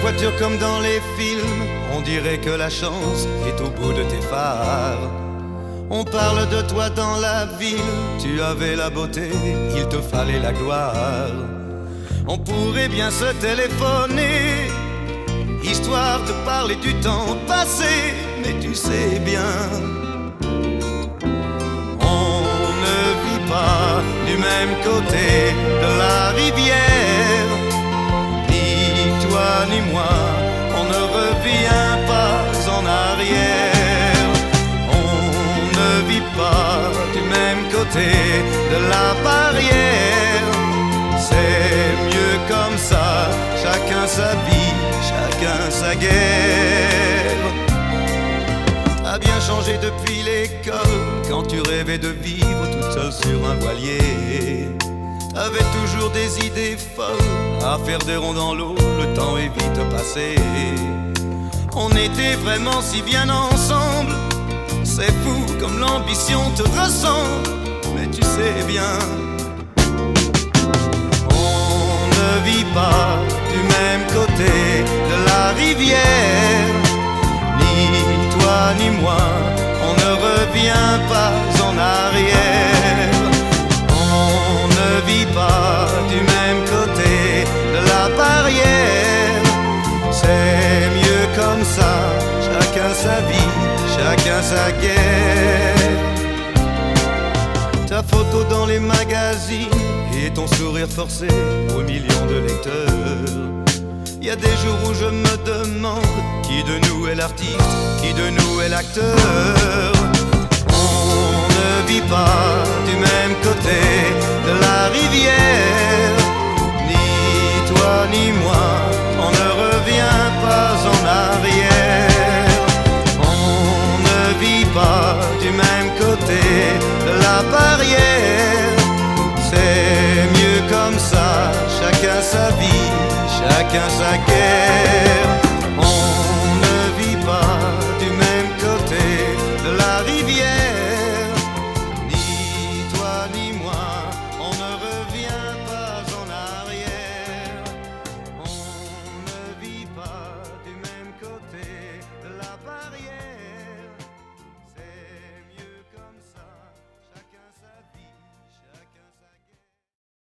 voiture comme dans les films, on dirait que la chance est au bout de tes phares. On parle de toi dans la ville, tu avais la beauté, il te fallait la gloire. On pourrait bien se téléphoner, histoire de parler du temps passé, mais tu sais bien, on ne vit pas du même côté de la rivière. Ni toi ni moi, on ne revient pas en arrière. On ne vit pas du même côté de la barrière. C'est mieux comme ça, chacun sa vie, chacun sa guerre. A bien changé depuis l'école, quand tu rêvais de vivre toute seule sur un voilier. T'avais toujours des idées folles, à faire des ronds dans l'eau, le temps est vite passé. On était vraiment si bien ensemble, c'est fou comme l'ambition te ressemble, mais tu sais bien, on ne vit pas du même côté de la rivière. Ni toi ni moi, on ne revient pas en arrière. On ne vit pas du même côté de la barrière. C'est mieux comme ça, chacun sa vie, chacun sa guerre. Ta photo dans les magazines et ton sourire forcé aux millions de lecteurs. Y a des jours où je me demande qui de nous est l'artiste, qui de nous est l'acteur. On ne vit pas du même côté de la rivière. Ni toi ni moi, on ne revient pas en arrière. On ne vit pas du même côté de la barrière. C'est mieux comme ça, chacun sa vie, chacun sa guerre. On